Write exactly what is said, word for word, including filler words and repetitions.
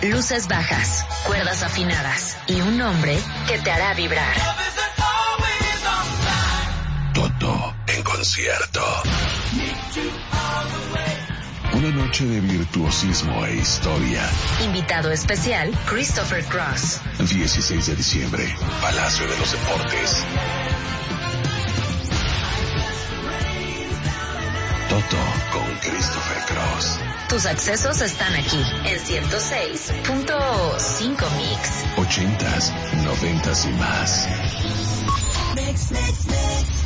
luces bajas, cuerdas afinadas y un nombre que te hará vibrar. Toto en concierto. Una noche de virtuosismo e historia. Invitado especial, Christopher Cross. dieciséis de diciembre, Palacio de los Deportes. Toto con Christopher Cross. Tus accesos están aquí en ciento seis punto cinco Mix. Ochentas, noventas y más. Mix, mix, mix.